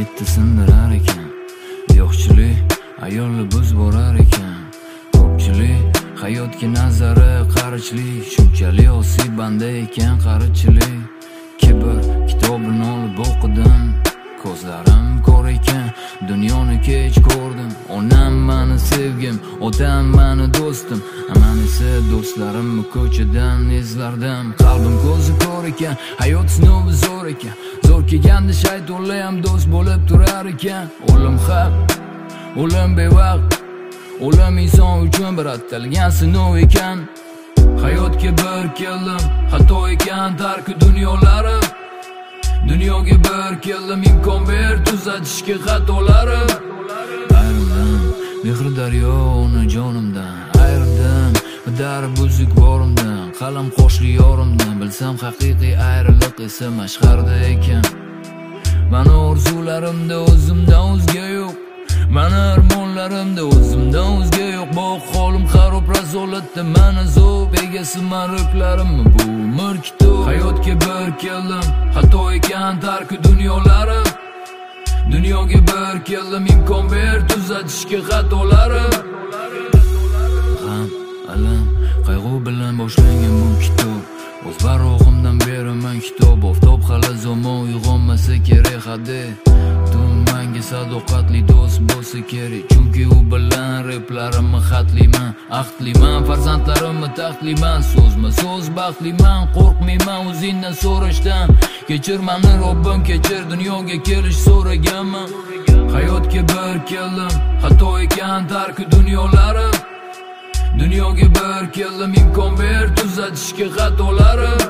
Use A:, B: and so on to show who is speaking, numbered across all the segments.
A: bitta sindirar ekan. Yo'qchilik ayolni buz borar ekan. Ko'pchilik hayotga nazari qarichlik, shunchalik osiy banda ekan qarichilik. Kibr kitobini olib o'qidim, ko'zlarim ko'r ekan, dunyoni kech ko'rdim. Onam mani sevgim, otam mani do'stim, aman esa do'stlarimni ko'chadan izlardim. Qalbim ko'zi ko'r ekan, hayot sinovi zo'r ekan. Zo'r kelganda shaytonlar ham do'st bo'lib turar ekan. O'lim haq, o'lim bevaqt, o'lim inson uchun bir atalgan sinov ekan. Hayotga bir keldim, xato ekan tarki dunyolarim. Dunyoga bir keldim, imkon ber tuzatishga xatolarim. Ayrildim mehr daryo uni jonimdan, ayrildim darib buzuq borimdan, qalam qo'shli yorimdan. Bilsam haqiqiy ayriliq esa mashqarda ekan. Mani orzularimda o'zimdan o'zga yo'q, mani armonlarimda o'zimdan o'zga yo'q. Bu holim xarob razolatda mana zo'b egasi marruklarim bu umr kitob. Hayotga bir keldim, xato ekan tarki dunyolarim. Dunyoga bir keldim, imkon ber tuzatishga xatolarim. G'am, alam, qayg'u bilan boshlangan bu kitob. O'z barog'imdan beraman kitob. Oftob hali zamon uyg'onmasa kerak hadi. Manga sadoqatli do'st bo'lsa kerak, chunki u bilan replarimni xatliman, ahdliman, farzandlarimni taxtliman. So'zma so'z baxtliman, qo'rqmayman o'zingdan so'rashdan. Kechir mani Robbim, kechir, dunyoga kelish so'raganman. Hayotga bir keldim, xato ekan tarki dunyolarim. Dunyoga bir keldim, imkon ber tuzatishga xatolarim.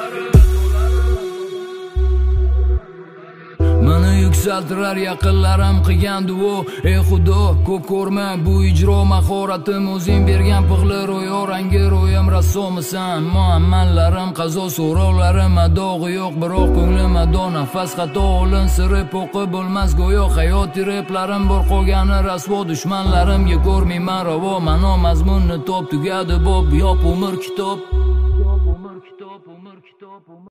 A: Mani yuksaltirar yaqinlarim qilgan duo. Ey Xudo, ko'p ko'rma bu ijro mahoratim. O'zing bergan pig'li ro'yo, rangi ro'yim rassomisan. Muammallarim, qazo so'rovlarim adog'i yo'q, biroq ko'nglim ado. Nafas xato olin siri po'qi bo'lmas go'yo. Hayot replarim bor qolgani rasvo, dushmanlarimga ko'rmayman ravo. Ma'no mazmunni top tugadi bob, yop umr kitob.